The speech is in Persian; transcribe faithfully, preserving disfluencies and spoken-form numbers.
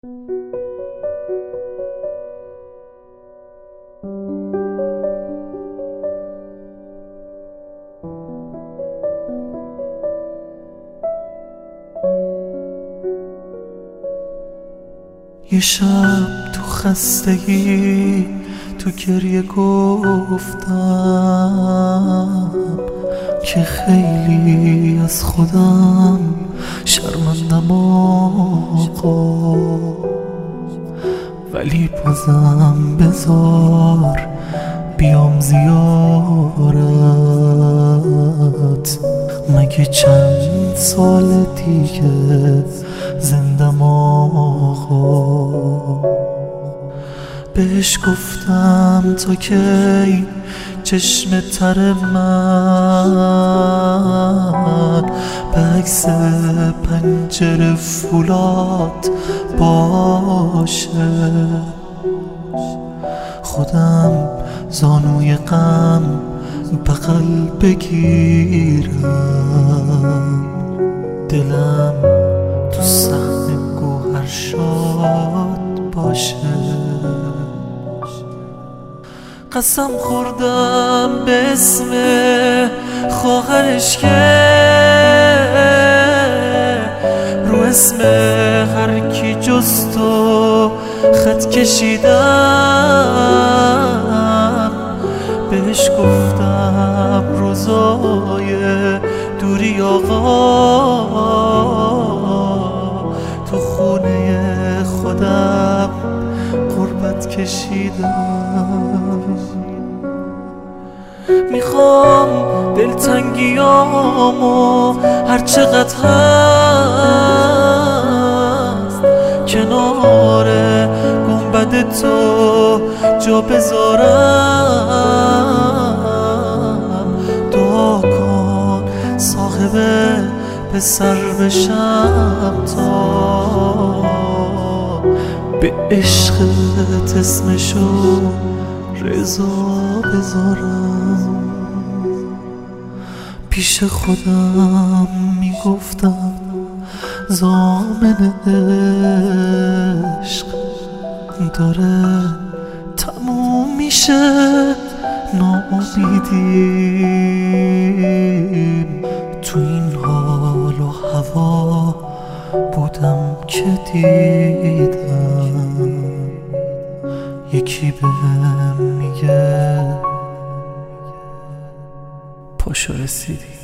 یه شب تو خستگی تو گریه گفتم که خیلی از خودم شرمندم آقا، ولی بازم بذار بیام زیارت. مگه چند سال دیگه زندم آقا. بهش گفتم تا کی چشم تر من به عکس پنجره فولاد باشه. خودم زانوی غم بغل بگیرم، دلم تو صحن گوهر شاد باشه. قسم خوردم به اسم خواهرش که رو اسم هر کی جز تو خط کشیدم. بهش گفتم روزای دوری آقا تو خونه خودم غربت کشیدم. میخوام دلتنگیامو هر چقدر هست کنار گنبد تو جا بذارم. دعا کن صاحب پسر بشم تا به عشقت اسمشو رضا بذارم. پیش خودم میگفتم ضامن عشق داره تموم میشه، ناامیدیم تو این حال و هوا بودم که دیدم یکی بهم میگه پاشو رسیدی.